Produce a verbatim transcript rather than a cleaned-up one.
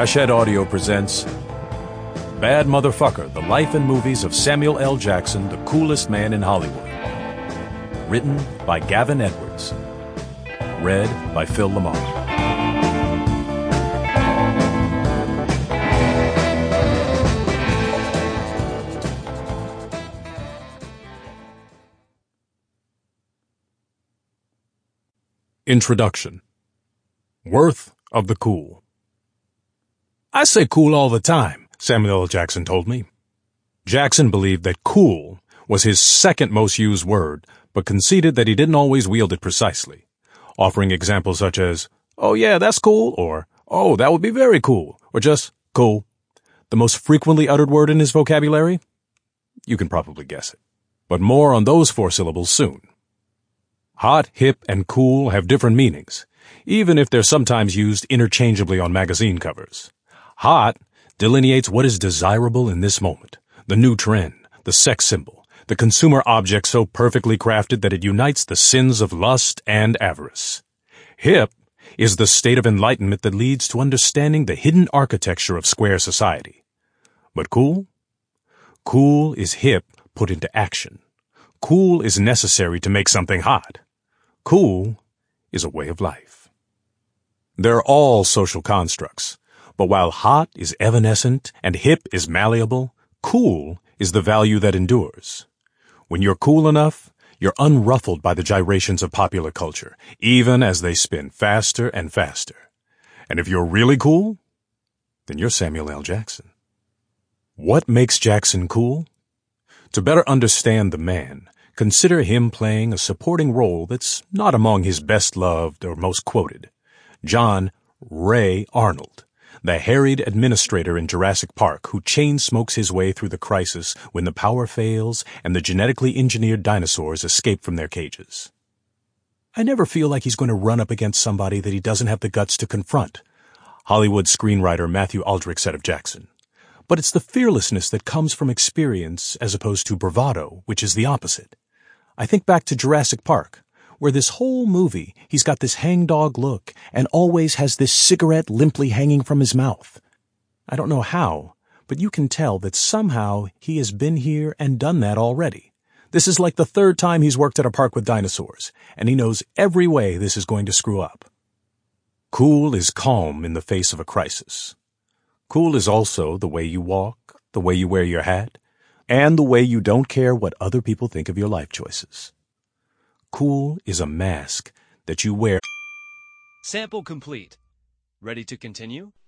Hachette Audio presents Bad Motherfucker, the life and movies of Samuel L. Jackson, the coolest man in Hollywood. Written by Gavin Edwards. Read by Phil Lamar. Introduction. Worth of the cool. I say cool all the time, Samuel L. Jackson told me. Jackson believed that cool was his second most used word, but conceded that he didn't always wield it precisely, offering examples such as, oh yeah, that's cool, or oh, that would be very cool, or just cool. The most frequently uttered word in his vocabulary? You can probably guess it. But more on those four syllables soon. Hot, hip, and cool have different meanings, even if they're sometimes used interchangeably on magazine covers. Hot delineates what is desirable in this moment, the new trend, the sex symbol, the consumer object so perfectly crafted that it unites the sins of lust and avarice. Hip is the state of enlightenment that leads to understanding the hidden architecture of square society. But cool? Cool is hip put into action. Cool is necessary to make something hot. Cool is a way of life. They're all social constructs. But while hot is evanescent and hip is malleable, cool is the value that endures. When you're cool enough, you're unruffled by the gyrations of popular culture, even as they spin faster and faster. And if you're really cool, then you're Samuel L. Jackson. What makes Jackson cool? To better understand the man, consider him playing a supporting role that's not among his best loved or most quoted. John Ray Arnold, the harried administrator in Jurassic Park who chain smokes his way through the crisis when the power fails and the genetically engineered dinosaurs escape from their cages. I never feel like he's going to run up against somebody that he doesn't have the guts to confront, Hollywood screenwriter Matthew Aldrich said of Jackson. But it's the fearlessness that comes from experience as opposed to bravado, which is the opposite. I think back to Jurassic Park, where this whole movie he's got this hangdog look and always has this cigarette limply hanging from his mouth. I don't know how, but you can tell that somehow he has been here and done that already. This is like the third time he's worked at a park with dinosaurs, and he knows every way this is going to screw up. Cool is calm in the face of a crisis. Cool is also the way you walk, the way you wear your hat, and the way you don't care what other people think of your life choices. Cool is a mask that you wear. Sample complete. Ready to continue?